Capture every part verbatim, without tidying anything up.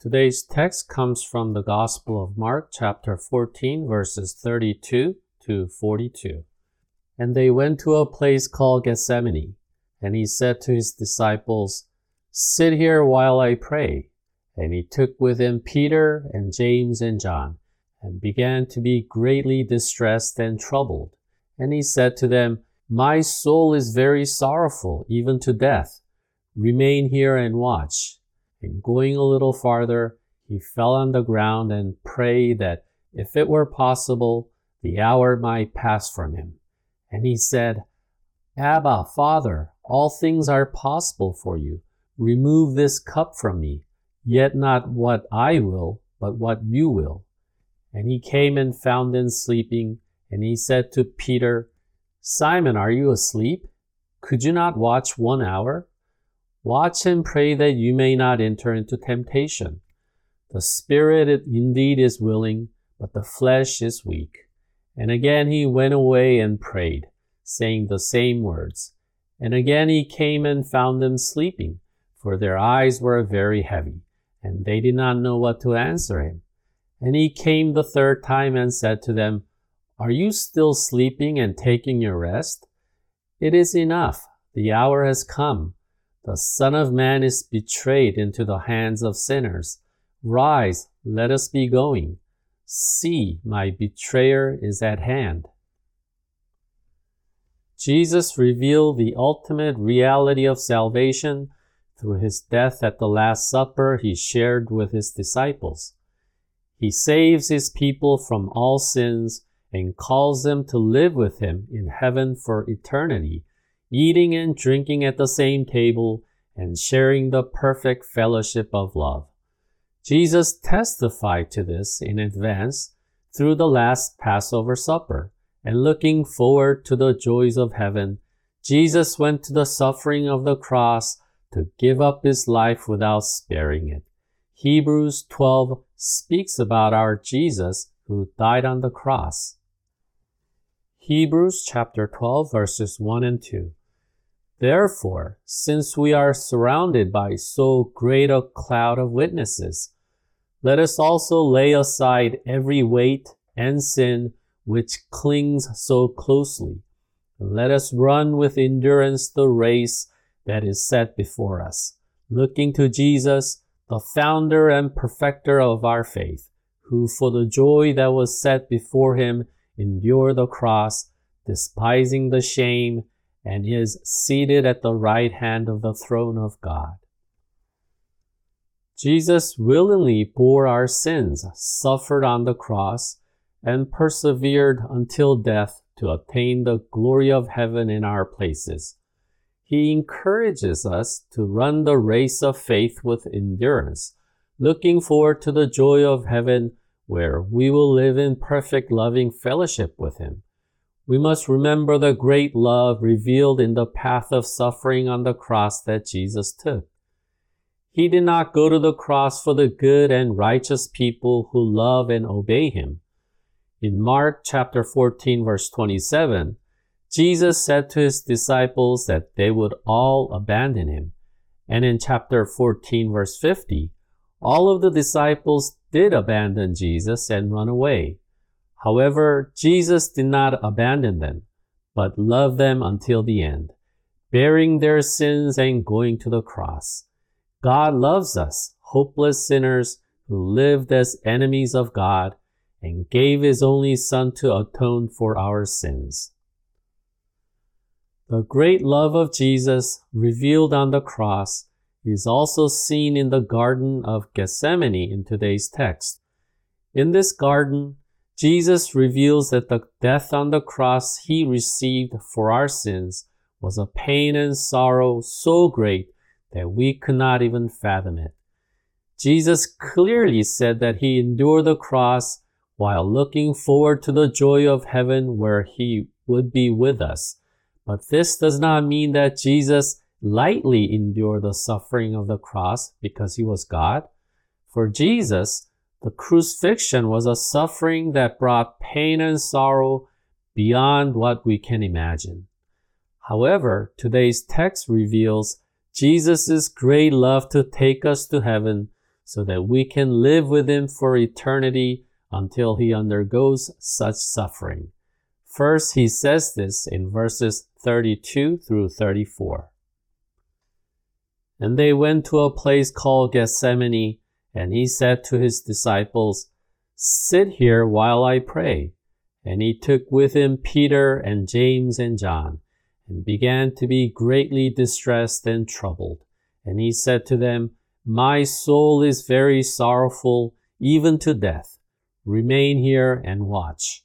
Today's text comes from the Gospel of Mark, chapter fourteen, verses thirty-two to forty-two. And they went to a place called Gethsemane, and he said to his disciples, "Sit here while I pray." And he took with him Peter and James and John, and began to be greatly distressed and troubled. And he said to them, "My soul is very sorrowful, even to death. Remain here and watch." And going a little farther, he fell on the ground and prayed that, if it were possible, the hour might pass from him. And he said, "Abba, Father, all things are possible for you. Remove this cup from me, yet not what I will, but what you will." And he came and found them sleeping, and he said to Peter, "Simon, are you asleep? Could you not watch one hour? Watch and pray that you may not enter into temptation. The spirit indeed is willing, but the flesh is weak." And again he went away and prayed, saying the same words. And again he came and found them sleeping, for their eyes were very heavy, and they did not know what to answer him. And he came the third time and said to them, "Are you still sleeping and taking your rest? It is enough. The hour has come. The Son of Man is betrayed into the hands of sinners. Rise, let us be going. See, my betrayer is at hand." Jesus revealed the ultimate reality of salvation through his death at the Last Supper he shared with his disciples. He saves his people from all sins and calls them to live with him in heaven for eternity, eating and drinking at the same table and sharing the perfect fellowship of love. Jesus testified to this in advance through the last Passover supper, and looking forward to the joys of heaven, Jesus went to the suffering of the cross to give up his life without sparing it. Hebrews twelve speaks about our Jesus who died on the cross. Hebrews chapter twelve, verses one and two. "Therefore, since we are surrounded by so great a cloud of witnesses, let us also lay aside every weight and sin which clings so closely, and let us run with endurance the race that is set before us, looking to Jesus, the founder and perfecter of our faith, who for the joy that was set before him endured the cross, despising the shame, and is seated at the right hand of the throne of God." Jesus willingly bore our sins, suffered on the cross, and persevered until death to attain the glory of heaven in our places. He encourages us to run the race of faith with endurance, looking forward to the joy of heaven where we will live in perfect loving fellowship with him. We must remember the great love revealed in the path of suffering on the cross that Jesus took. He did not go to the cross for the good and righteous people who love and obey him. In Mark chapter fourteen, verse twenty-seven, Jesus said to his disciples that they would all abandon him. And in chapter fourteen, verse fifty, all of the disciples did abandon Jesus and run away. However, Jesus did not abandon them, but loved them until the end, bearing their sins and going to the cross. God loves us, hopeless sinners who lived as enemies of God, and gave his only Son to atone for our sins. The great love of Jesus revealed on the cross is also seen in the Garden of Gethsemane in today's text. In this garden, Jesus reveals that the death on the cross he received for our sins was a pain and sorrow so great that we could not even fathom it. Jesus clearly said that he endured the cross while looking forward to the joy of heaven where he would be with us. But this does not mean that Jesus lightly endured the suffering of the cross because he was God. For Jesus, the crucifixion was a suffering that brought pain and sorrow beyond what we can imagine. However, today's text reveals Jesus' great love to take us to heaven so that we can live with him for eternity until he undergoes such suffering. First, he says this in verses thirty-two through thirty-four. And they went to a place called Gethsemane, and he said to his disciples, "Sit here while I pray." And he took with him Peter and James and John, and began to be greatly distressed and troubled. And he said to them, "My soul is very sorrowful, even to death. Remain here and watch."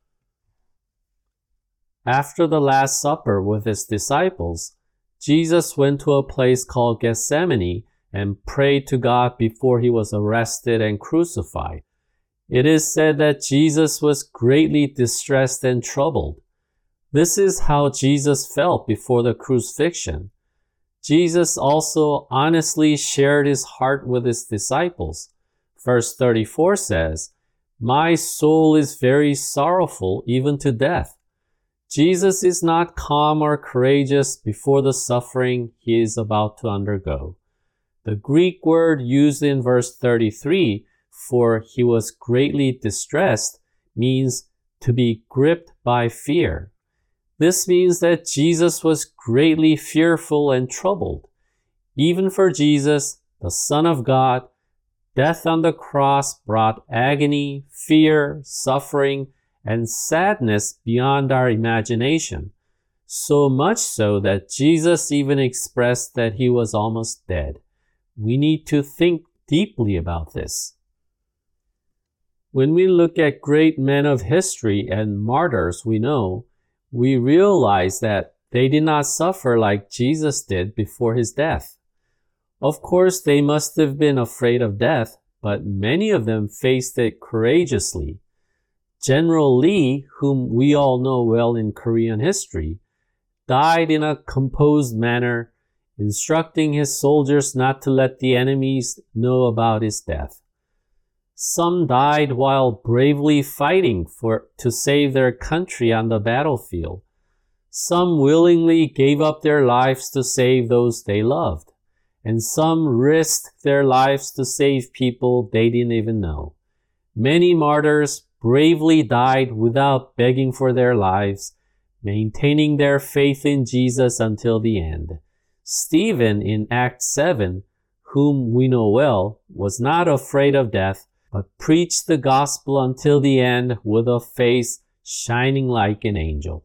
After the Last Supper with his disciples, Jesus went to a place called Gethsemane and prayed to God before he was arrested and crucified. It is said that Jesus was greatly distressed and troubled. This is how Jesus felt before the crucifixion. Jesus also honestly shared his heart with his disciples. Verse thirty-four says, "My soul is very sorrowful, even to death." Jesus is not calm or courageous before the suffering he is about to undergo. The Greek word used in verse thirty-three for "he was greatly distressed" means to be gripped by fear. This means that Jesus was greatly fearful and troubled. Even for Jesus, the Son of God, death on the cross brought agony, fear, suffering, and sadness beyond our imagination, so much so that Jesus even expressed that he was almost dead. We need to think deeply about this. When we look at great men of history and martyrs we know, we realize that they did not suffer like Jesus did before his death. Of course, they must have been afraid of death, but many of them faced it courageously. General Lee, whom we all know well in Korean history, died in a composed manner, instructing his soldiers not to let the enemies know about his death. Some died while bravely fighting for to save their country on the battlefield. Some willingly gave up their lives to save those they loved, and some risked their lives to save people they didn't even know. Many martyrs bravely died without begging for their lives, maintaining their faith in Jesus until the end. Stephen in Acts seven, whom we know well, was not afraid of death, but preached the gospel until the end with a face shining like an angel.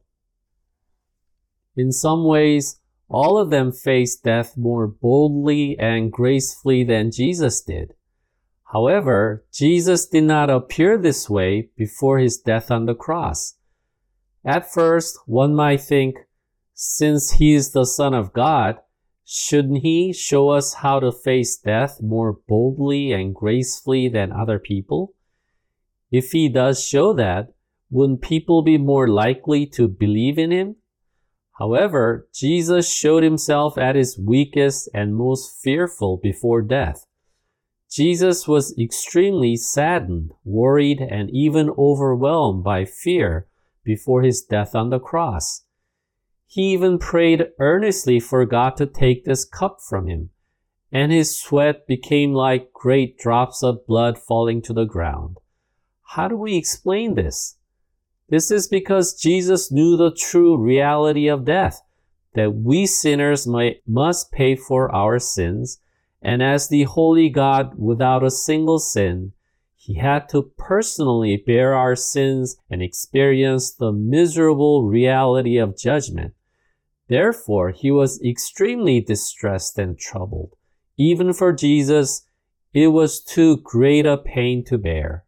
In some ways, all of them faced death more boldly and gracefully than Jesus did. However, Jesus did not appear this way before his death on the cross. At first, one might think, since he is the Son of God, shouldn't he show us how to face death more boldly and gracefully than other people? If he does show that, wouldn't people be more likely to believe in him? However, Jesus showed himself at his weakest and most fearful before death. Jesus was extremely saddened, worried, and even overwhelmed by fear before his death on the cross. He even prayed earnestly for God to take this cup from him, and his sweat became like great drops of blood falling to the ground. How do we explain this? This is because Jesus knew the true reality of death, that we sinners might, must pay for our sins, and as the holy God without a single sin, he had to personally bear our sins and experience the miserable reality of judgment. Therefore, he was extremely distressed and troubled. Even for Jesus, it was too great a pain to bear.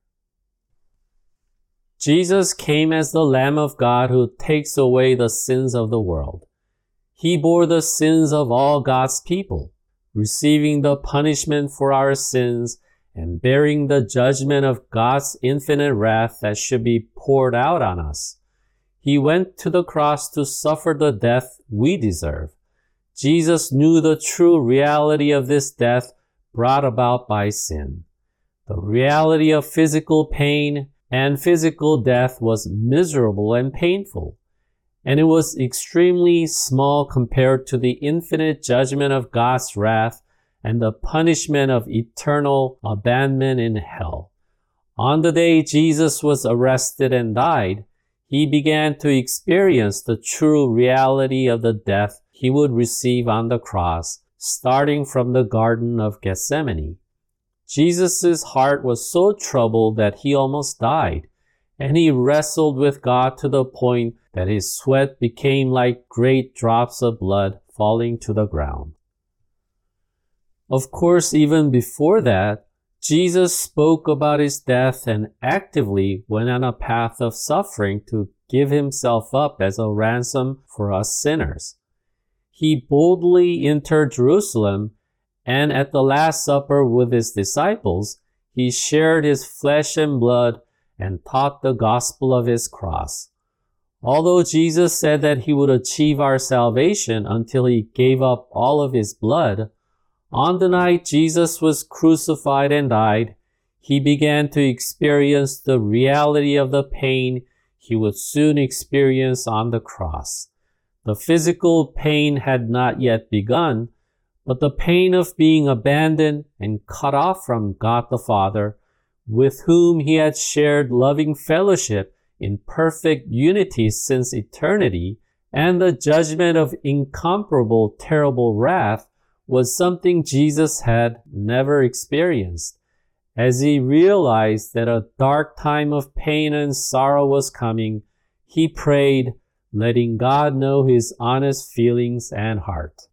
Jesus came as the Lamb of God who takes away the sins of the world. He bore the sins of all God's people, receiving the punishment for our sins and bearing the judgment of God's infinite wrath that should be poured out on us. He went to the cross to suffer the death we deserve. Jesus knew the true reality of this death brought about by sin. The reality of physical pain and physical death was miserable and painful, and it was extremely small compared to the infinite judgment of God's wrath and the punishment of eternal abandonment in hell. On the day Jesus was arrested and died, he began to experience the true reality of the death he would receive on the cross, starting from the Garden of Gethsemane. Jesus' heart was so troubled that he almost died, and he wrestled with God to the point that his sweat became like great drops of blood falling to the ground. Of course, even before that, Jesus spoke about his death and actively went on a path of suffering to give himself up as a ransom for us sinners. He boldly entered Jerusalem, and at the Last Supper with his disciples, he shared his flesh and blood and taught the gospel of his cross. Although Jesus said that he would achieve our salvation until he gave up all of his blood, on the night Jesus was crucified and died, he began to experience the reality of the pain he would soon experience on the cross. The physical pain had not yet begun, but the pain of being abandoned and cut off from God the Father, with whom he had shared loving fellowship in perfect unity since eternity, and the judgment of incomparable, terrible wrath, was something Jesus had never experienced. As he realized that a dark time of pain and sorrow was coming, he prayed, letting God know his honest feelings and heart.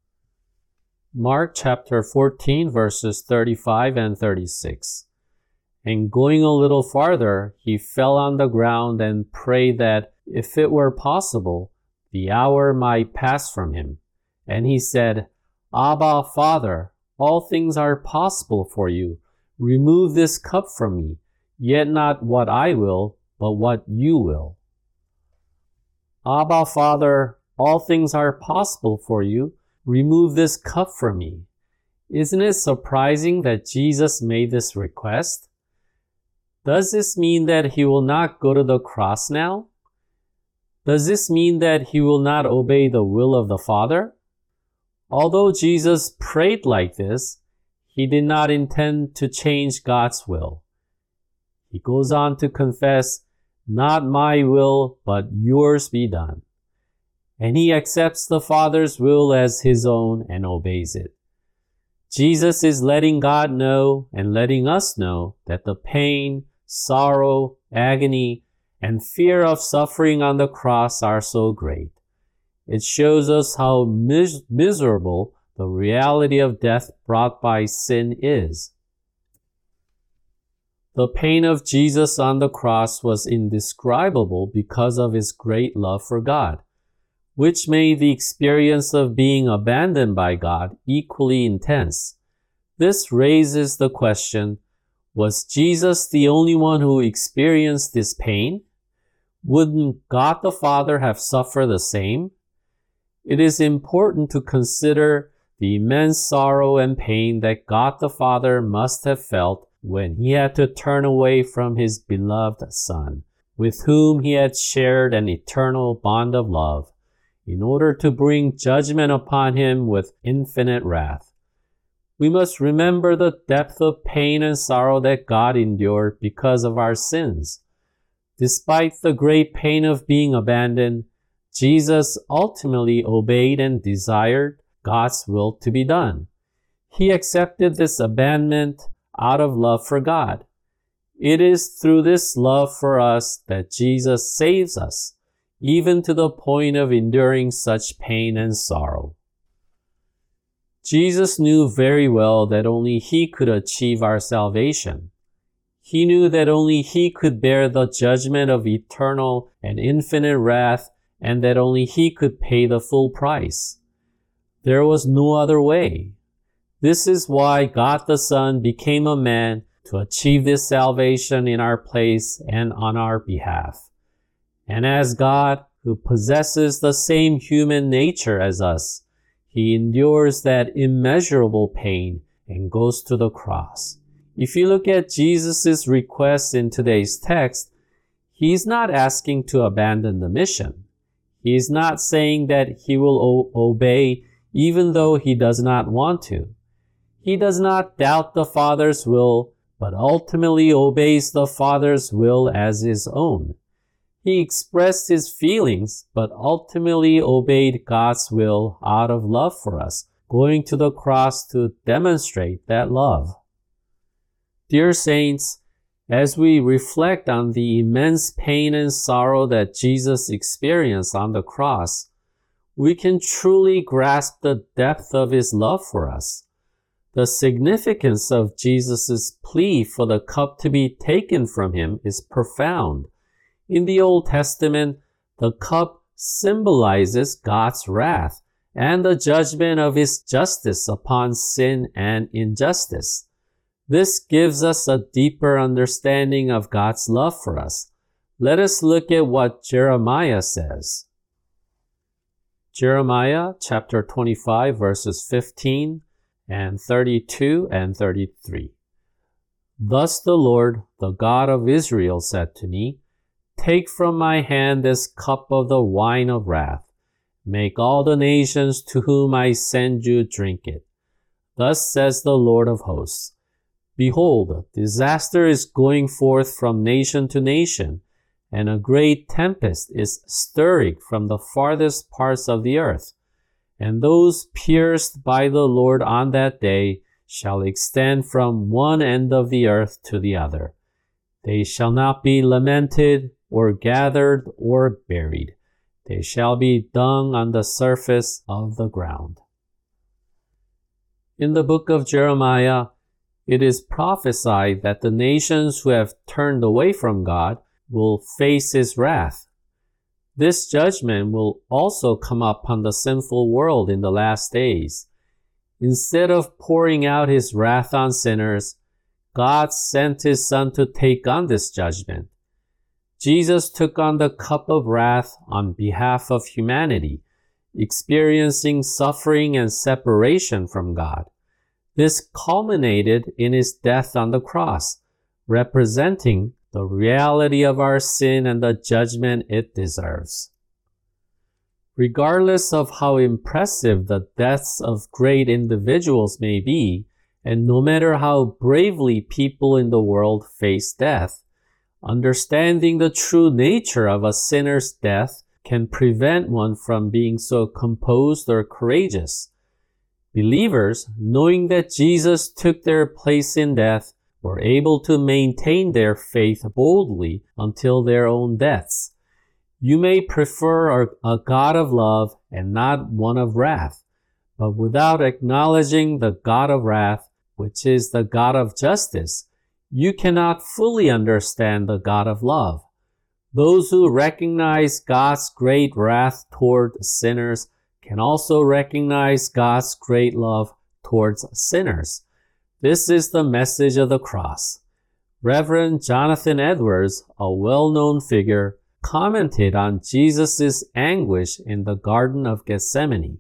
Mark chapter fourteen, verses thirty-five and thirty-six. And going a little farther, he fell on the ground and prayed that, if it were possible, the hour might pass from him. And he said, Abba, Father, all things are possible for you. Remove this cup from me, yet not what I will, but what you will. Abba, Father, all things are possible for you. Remove this cup from me. Isn't it surprising that Jesus made this request? Does this mean that he will not go to the cross now? Does this mean that he will not obey the will of the Father? Although Jesus prayed like this, he did not intend to change God's will. He goes on to confess, not my will, but yours be done. And he accepts the Father's will as his own and obeys it. Jesus is letting God know and letting us know that the pain, sorrow, agony, and fear of suffering on the cross are so great. It shows us how mis- miserable the reality of death brought by sin is. The pain of Jesus on the cross was indescribable because of his great love for God, which made the experience of being abandoned by God equally intense. This raises the question, was Jesus the only one who experienced this pain? Wouldn't God the Father have suffered the same? It is important to consider the immense sorrow and pain that God the Father must have felt when he had to turn away from his beloved Son, with whom he had shared an eternal bond of love, in order to bring judgment upon him with infinite wrath. We must remember the depth of pain and sorrow that God endured because of our sins. Despite the great pain of being abandoned, Jesus ultimately obeyed and desired God's will to be done. He accepted this abandonment out of love for God. It is through this love for us that Jesus saves us, even to the point of enduring such pain and sorrow. Jesus knew very well that only he could achieve our salvation. He knew that only he could bear the judgment of eternal and infinite wrath, and that only he could pay the full price. There was no other way. This is why God the Son became a man to achieve this salvation in our place and on our behalf. And as God, who possesses the same human nature as us, he endures that immeasurable pain and goes to the cross. If you look at Jesus' request in today's text, he's not asking to abandon the mission. He is not saying that he will o- obey even though he does not want to. He does not doubt the Father's will, but ultimately obeys the Father's will as his own. He expressed his feelings, but ultimately obeyed God's will out of love for us, going to the cross to demonstrate that love. Dear saints, as we reflect on the immense pain and sorrow that Jesus experienced on the cross, we can truly grasp the depth of his love for us. The significance of Jesus' plea for the cup to be taken from him is profound. In the Old Testament, the cup symbolizes God's wrath and the judgment of his justice upon sin and injustice. This gives us a deeper understanding of God's love for us. Let us look at what Jeremiah says. Jeremiah chapter twenty-five, verses fifteen and thirty-two and thirty-three. Thus the Lord, the God of Israel, said to me, Take from my hand this cup of the wine of wrath. Make all the nations to whom I send you drink it. Thus says the Lord of hosts, Behold, disaster is going forth from nation to nation, and a great tempest is stirring from the farthest parts of the earth. And those pierced by the Lord on that day shall extend from one end of the earth to the other. They shall not be lamented, or gathered, or buried. They shall be dung on the surface of the ground. In the book of Jeremiah, it is prophesied that the nations who have turned away from God will face his wrath. This judgment will also come upon the sinful world in the last days. Instead of pouring out his wrath on sinners, God sent his Son to take on this judgment. Jesus took on the cup of wrath on behalf of humanity, experiencing suffering and separation from God. This culminated in his death on the cross, representing the reality of our sin and the judgment it deserves. Regardless of how impressive the deaths of great individuals may be, and no matter how bravely people in the world face death, understanding the true nature of a sinner's death can prevent one from being so composed or courageous. Believers, knowing that Jesus took their place in death, were able to maintain their faith boldly until their own deaths. You may prefer a, a God of love and not one of wrath, but without acknowledging the God of wrath, which is the God of justice, you cannot fully understand the God of love. Those who recognize God's great wrath toward sinners can also recognize God's great love towards sinners. This is the message of the cross. Reverend Jonathan Edwards, a well-known figure, commented on Jesus' anguish in the Garden of Gethsemane.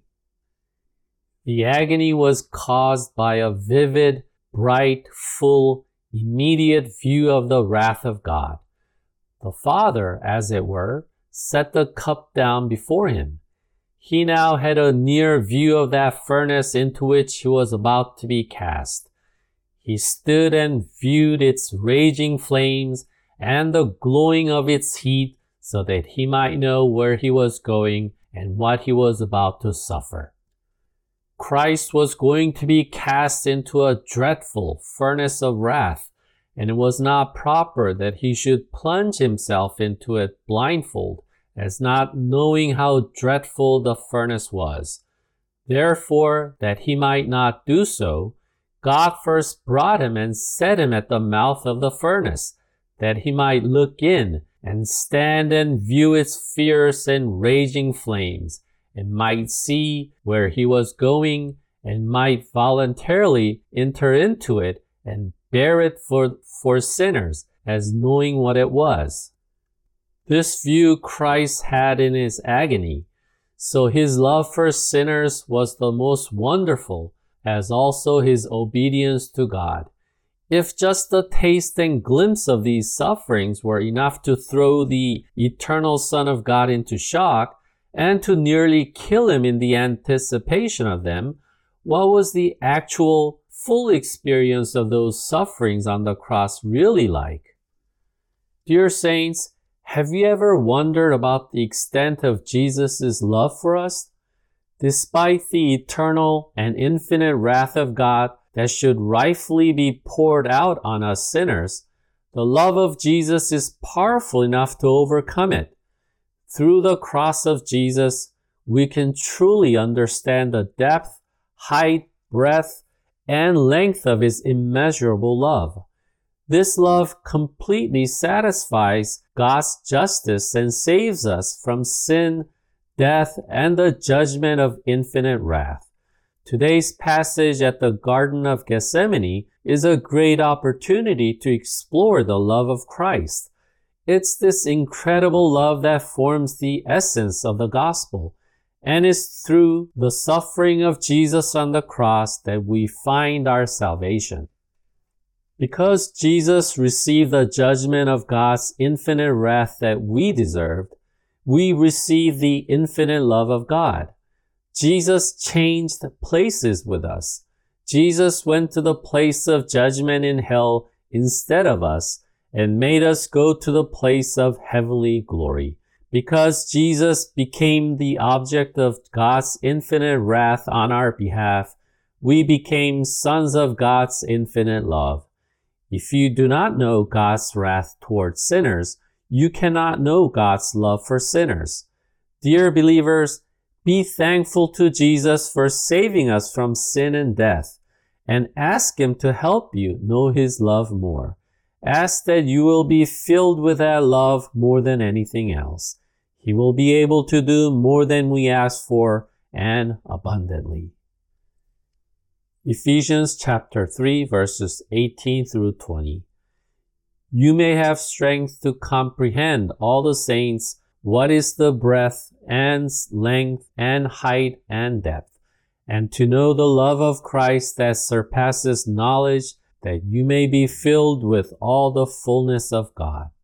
The agony was caused by a vivid, bright, full, immediate view of the wrath of God. The Father, as it were, set the cup down before him. He now had a near view of that furnace into which he was about to be cast. He stood and viewed its raging flames and the glowing of its heat so that he might know where he was going and what he was about to suffer. Christ was going to be cast into a dreadful furnace of wrath, and it was not proper that he should plunge himself into it blindfold, as not knowing how dreadful the furnace was. Therefore, that he might not do so, God first brought him and set him at the mouth of the furnace, that he might look in and stand and view its fierce and raging flames, and might see where he was going, and might voluntarily enter into it and bear it for, for sinners, as knowing what it was. This view Christ had in his agony, so his love for sinners was the most wonderful, as also his obedience to God. If just a taste and glimpse of these sufferings were enough to throw the eternal Son of God into shock, and to nearly kill him in the anticipation of them, what was the actual full experience of those sufferings on the cross really like? Dear saints, have you ever wondered about the extent of Jesus' love for us? Despite the eternal and infinite wrath of God that should rightfully be poured out on us sinners, the love of Jesus is powerful enough to overcome it. Through the cross of Jesus, we can truly understand the depth, height, breadth, and length of His immeasurable love. This love completely satisfies God's justice and saves us from sin, death, and the judgment of infinite wrath. Today's passage at the Garden of Gethsemane is a great opportunity to explore the love of Christ. It's this incredible love that forms the essence of the gospel, and it's through the suffering of Jesus on the cross that we find our salvation. Because Jesus received the judgment of God's infinite wrath that we deserved, we receive the infinite love of God. Jesus changed places with us. Jesus went to the place of judgment in hell instead of us and made us go to the place of heavenly glory. Because Jesus became the object of God's infinite wrath on our behalf, we became sons of God's infinite love. If you do not know God's wrath towards sinners, you cannot know God's love for sinners. Dear believers, be thankful to Jesus for saving us from sin and death, and ask Him to help you know His love more. Ask that you will be filled with that love more than anything else. He will be able to do more than we ask for and abundantly. Ephesians chapter three, verses eighteen through twenty. You may have strength to comprehend, all the saints, what is the breadth and length and height and depth, and to know the love of Christ that surpasses knowledge, that you may be filled with all the fullness of God.